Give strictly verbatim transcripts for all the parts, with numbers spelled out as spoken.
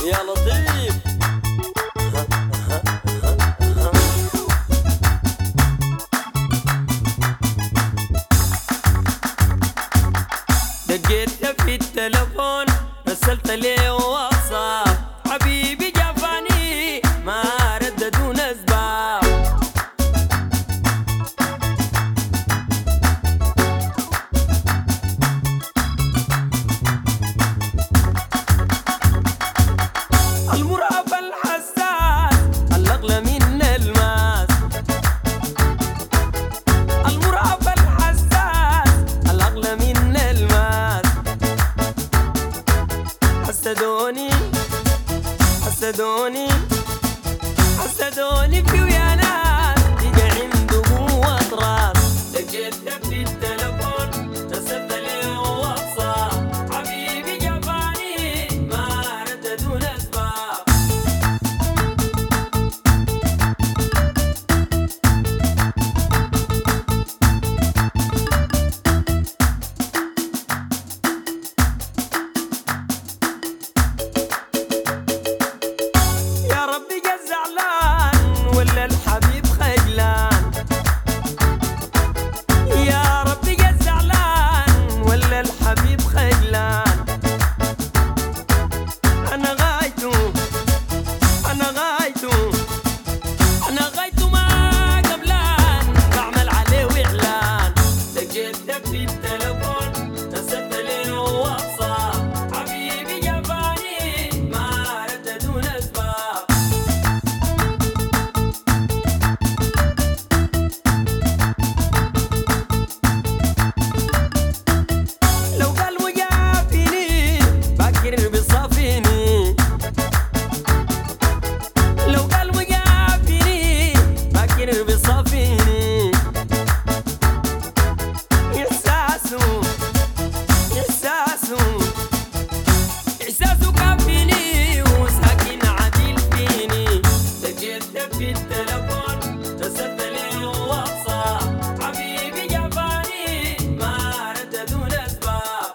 يا لطيف. دقيتها في التلفون رسلت ليه واتساب، حبيبي جافاني ما رد دون اسباب. المرأب الحساس الاغلى من الماس، المرأب الحساس الاغلى من الماس. حسدوني حسدوني حسدوني في ويا ناس يجي عنده قوة راس. لقيتها في التلفون رسلت ليه واتساب، حبيبي جافاني ما رد دون اسباب. ولا الحبيب خجلان، يا ربي جا زعلان ولا الحبيب خجلان. أنا غايته أنا غايته أنا غايته ما قبلان، بعمل عليه وإعلان. لقيتها في التلفون رسلت ليه واتساب، حبيبي جافاني ما رد دون أسباب. بصافيني لو قلبي جافيني فاكر بصافيني. إحساسه إحساسه إحساسه كافيني وساكن عديل فيني. لقيتها في التلفون رسلت ليه واتساب، حبيبي جافاني ما رد دون أسباب.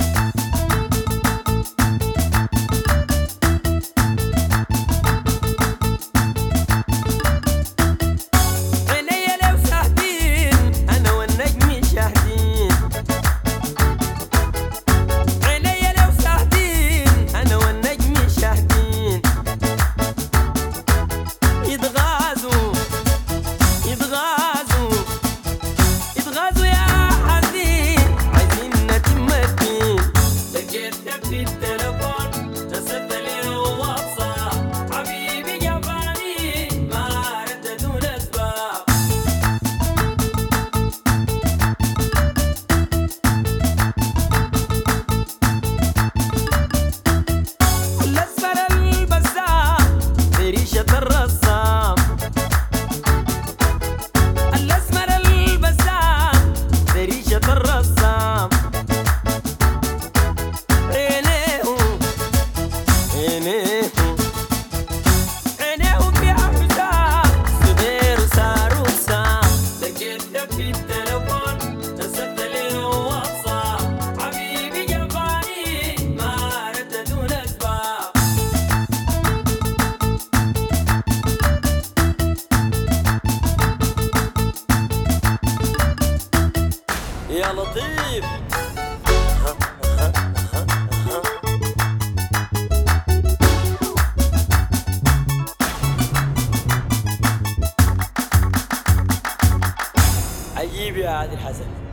يتغازوا يتغازوا يتغازوا يا حزين عايزين نتم الدين. لقيتها في التلفون رسلت ليه واتساب، حبيبي جافاني ما رد دون اسباب. الاسفل البسام بريشة الرسام، الأسمر البسام بريشة الرسام. عينيه عينيه عينيه فيها حسام، صغير وصار وسام. لقيتها في التلفون رسلت ليه واتساب، حبيبي جافاني ما رد دون أسباب. يا لطيف. عجيب يا عادل حسن.